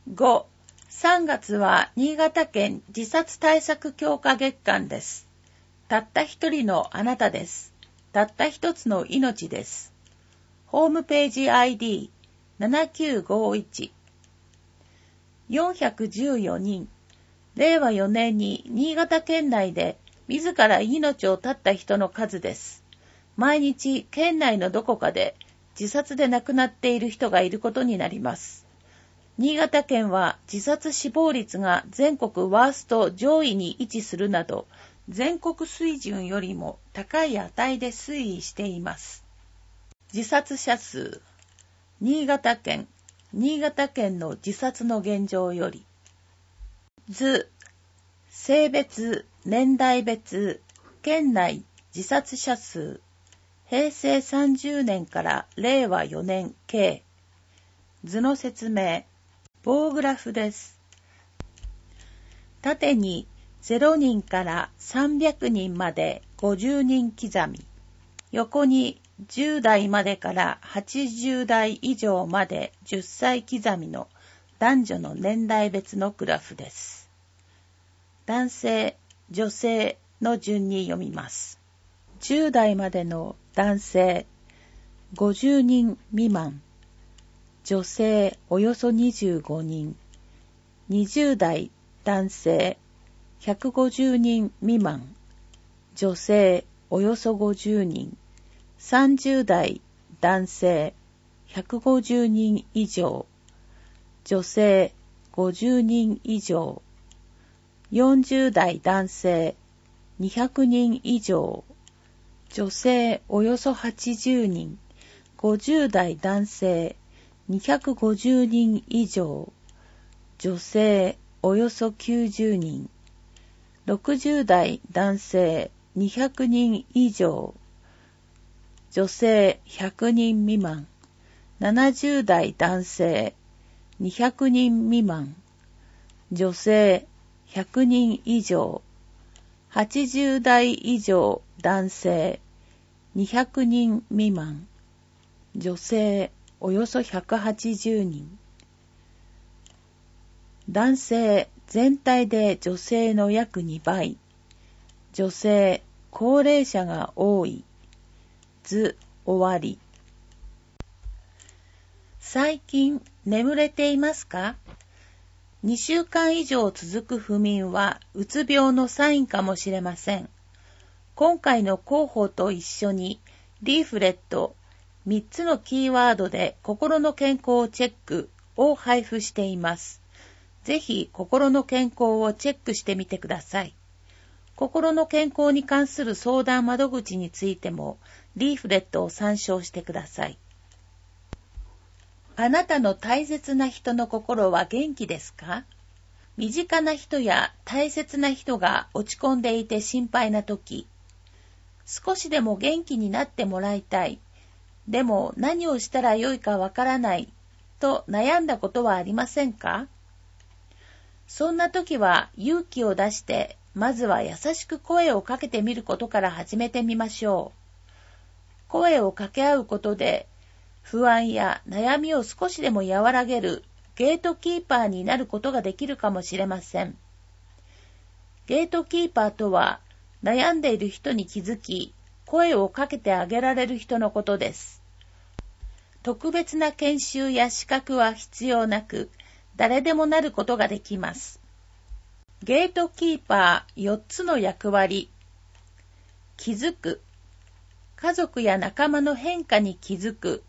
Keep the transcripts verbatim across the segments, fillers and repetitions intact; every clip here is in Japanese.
ご、さんがつは新潟県自殺対策強化月間です。たった一人のあなたです。たった一つの命です。ホームページ アイディーななきゅうごいち よんひゃくじゅうよにん、れいわよねんに新潟県内で自ら命を絶った人の数です。毎日県内のどこかで自殺で亡くなっている人がいることになります。新潟県は自殺死亡率が全国ワースト上位に位置するなど、全国水準よりも高い値で推移しています。自殺者数、新潟県、新潟県の自殺の現状より。図、性別、年代別、県内自殺者数、へいせいさんじゅうねんかられいわよねん計。図の説明、棒グラフです。縦にゼロにんからさんびゃくにんまでごじゅうにん刻み、横にじゅうだいまでからはちじゅうだい以上までじゅっさい刻みの男女の年代別のグラフです。男性、女性の順に読みます。じゅうだいまでの男性、ごじゅうにん未満、女性およそにじゅうごにん、にじゅうだい男性ひゃくごじゅうにん未満、女性およそごじゅうにん、さんじゅうだい男性ひゃくごじゅうにん以上、女性ごじゅうにん以上、よんじゅうだい男性にひゃくにん以上、女性およそはちじゅうにん、ごじゅうだい男性にひゃくごじゅうにん以上、女性およそきゅうじゅうにん、ろくじゅうだい男性にひゃくにん以上、女性ひゃくにん未満、ななじゅうだい男性にひゃくにん未満、女性ひゃくにん以上、はちじゅうだい以上男性にひゃくにん未満、女性およそひゃくはちじゅうにん。男性全体で女性の約にばい、女性高齢者が多い。図終わり。最近眠れていますか？にしゅうかん以上続く不眠はうつ病のサインかもしれません。今回の広報と一緒にリーフレットみっつのキーワードで心の健康をチェックを配布しています。ぜひ心の健康をチェックしてみてください。心の健康に関する相談窓口についてもリーフレットを参照してください。あなたの大切な人の心は元気ですか？身近な人や大切な人が落ち込んでいて心配なとき、少しでも元気になってもらいたい。でも何をしたらよいかわからないと悩んだことはありませんか？そんな時は勇気を出してまずは優しく声をかけてみることから始めてみましょう。声を掛け合うことで不安や悩みを少しでも和らげるゲートキーパーになることができるかもしれません。ゲートキーパーとは悩んでいる人に気づき声をかけてあげられる人のことです。特別な研修や資格は必要なく、誰でもなることができます。ゲートキーパーよっつの役割。気づく。家族や仲間の変化に気づく。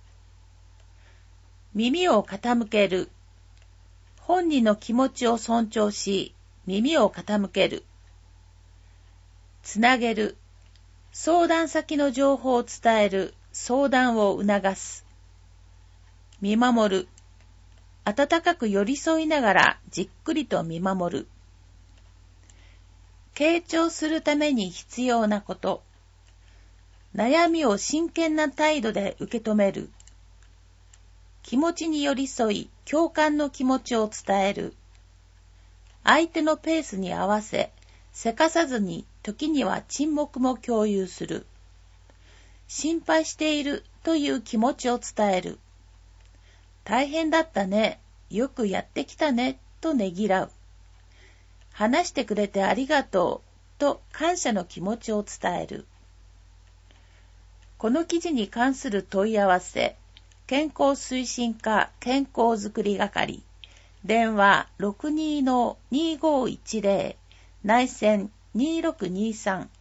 耳を傾ける。本人の気持ちを尊重し、耳を傾ける。つなげる。相談先の情報を伝える。相談を促す。見守る。温かく寄り添いながらじっくりと見守る。傾聴するために必要なこと。悩みを真剣な態度で受け止める。気持ちに寄り添い、共感の気持ちを伝える。相手のペースに合わせ、せかさずに時には沈黙も共有する。心配しているという気持ちを伝える。大変だったねよくやってきたねとねぎらう。話してくれてありがとうと感謝の気持ちを伝える。この記事に関する問い合わせ、健康推進課健康づくり係、電話 ろくにーのにーごーいちぜろ 内線にーろくにーさん